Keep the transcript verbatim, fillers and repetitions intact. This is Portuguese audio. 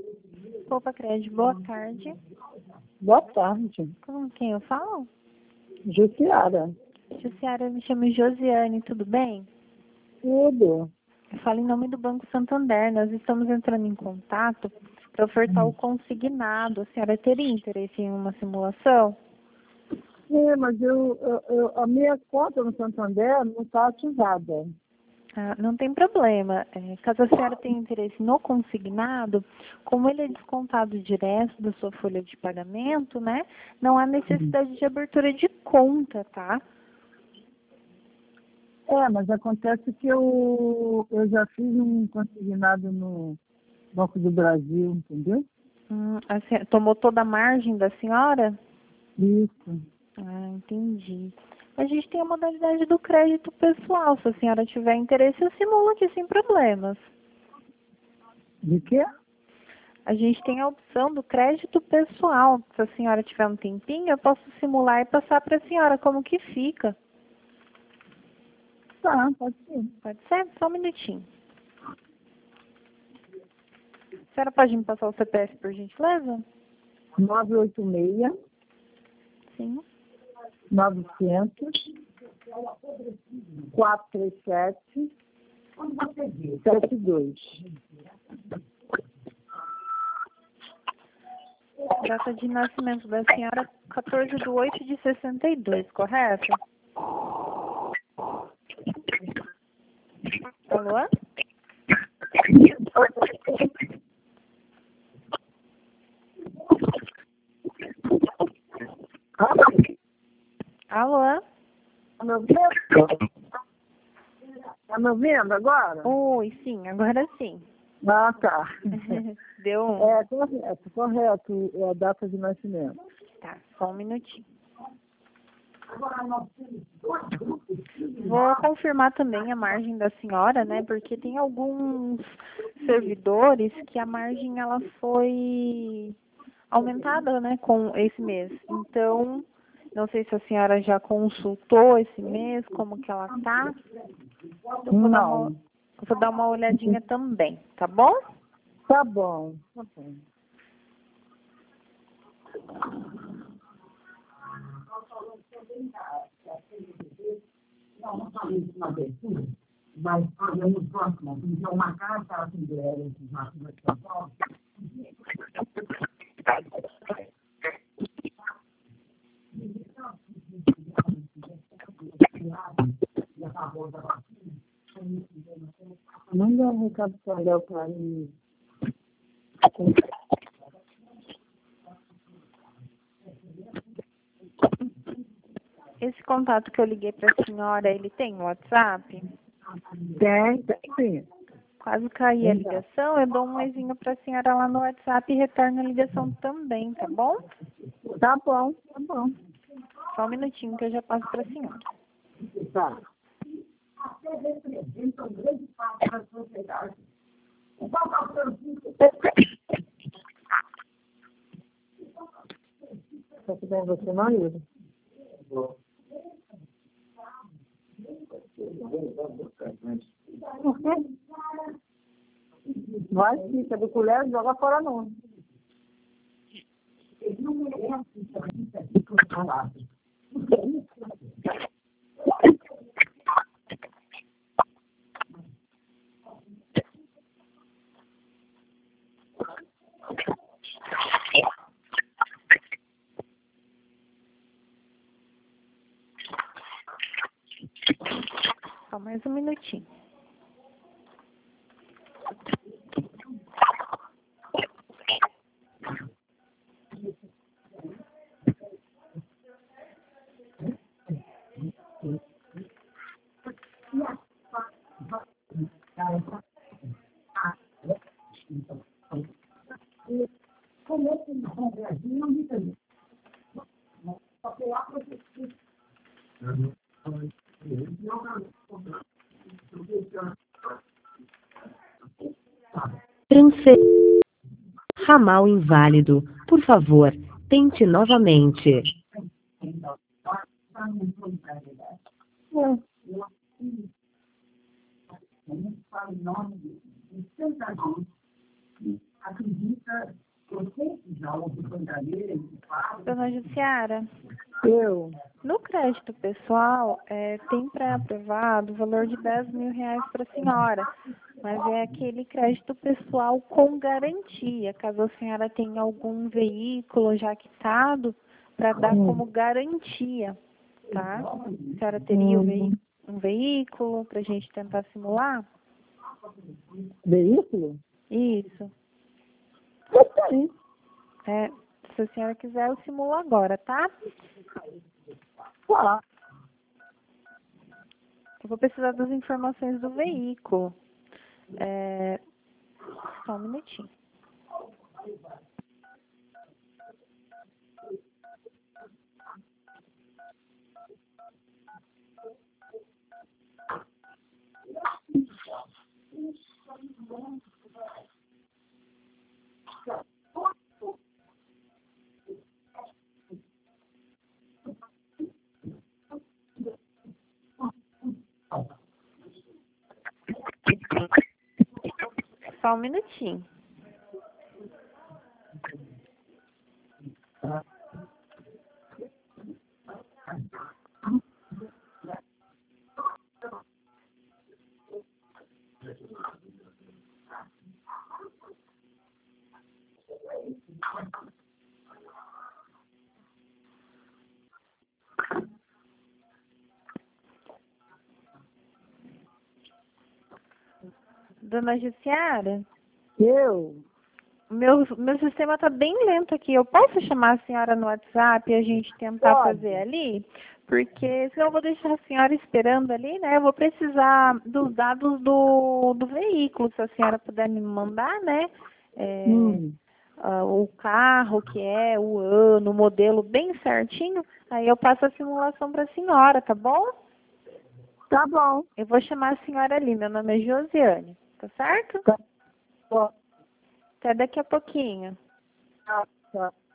Poupa Crédito, boa tarde. Boa tarde, Com quem eu falo? Jussiara. Jussiara, eu me chamo Josiane, tudo bem? Tudo. Eu falo em nome do Banco Santander. Nós estamos entrando em contato para ofertar o consignado. A senhora teria interesse em uma simulação? É, mas eu, eu- eu- a minha conta no Santander não está ativada. Ah, não tem problema. É, caso a senhora tenha interesse no consignado, como ele é descontado direto da sua folha de pagamento, né? Não há necessidade de abertura de conta, tá? É, mas acontece que eu, eu já fiz um consignado no Banco do Brasil, entendeu? Hum, a senhora tomou toda a margem da senhora? Isso. Ah, entendi. A gente tem a modalidade do crédito pessoal. Se a senhora tiver interesse, eu simulo aqui sem problemas. De quê? A gente tem a opção do crédito pessoal. Se a senhora tiver um tempinho, eu posso simular e passar para a senhora como que fica. Tá, pode ser. Pode ser? Só um minutinho. A senhora pode me passar o C P F, por gentileza? nove oito seis, Sim. novecentos, quatrocentos e trinta e sete, setenta e dois. Data de nascimento da senhora, quatorze de oito de sessenta e dois, correto? Alô? Alô? Tá me ouvindo? Tá me ouvindo agora? Oi, sim, agora sim. Ah, tá. Deu um. É, correto, correto, é a data de nascimento. Tá, só um minutinho. Vou confirmar também a margem da senhora, né? Porque tem alguns servidores que a margem ela foi aumentada, né, com esse mês. Então, não sei se a senhora já consultou esse mês, como que ela tá. Eu vou dar uma, Não. eu vou dar uma olhadinha também, tá bom? Tá bom. Tá bom. Não, não falei isso na abertura, mas programa próximo, então uma carta a Assembleia Legislativa de São Paulo. Manda um recado para o Léo para mim. Esse contato que eu liguei para a senhora, ele tem WhatsApp? Tem, tem sim. Caso cair a ligação, eu dou um oizinho para a senhora lá no WhatsApp e retorno a ligação também, tá bom? Tá bom, tá bom. Só um minutinho que eu já passo para a senhora. Tá. Até representa um grande parte da sociedade. O qual é o serviço? Tá tudo bem você, não, Yuri? Por quê? Vai sim, se é do colher, joga fora não. Ele não merece isso aqui que eu falava. Só mais um minutinho. Como é que no Brasil não me tem? Só que lá para você. Transfer... Ramal inválido. Por favor, tente novamente. acredita, eu sei que já houve bandeira de fato. Dona Jussiara, Eu. no crédito pessoal, é, tem pré-aprovado o valor de dez mil reais para a senhora, mas é aquele crédito pessoal com garantia, caso a senhora tenha algum veículo já quitado, para dar como garantia, tá? A senhora teria um, veí um veículo para a gente tentar simular? Veículo? Isso. Eu tenho. É, se a senhora quiser, eu simulo agora, tá? Tá. Eu vou precisar das informações do veículo. É, só um minutinho. Só um minutinho. Dona Jussiara, Eu. meu, meu sistema está bem lento aqui. Eu posso chamar a senhora no WhatsApp e a gente tentar Pode. fazer ali? Porque senão eu vou deixar a senhora esperando ali, né? Eu vou precisar dos dados do, do veículo, se a senhora puder me mandar, né? É, Hum. ah, o carro que é, o ano, o modelo bem certinho. Aí eu passo a simulação para a senhora, tá bom? Tá bom. Eu vou chamar a senhora ali. Meu nome é Josiane, tá certo? Tá bom. Até daqui a pouquinho. Tá, tá.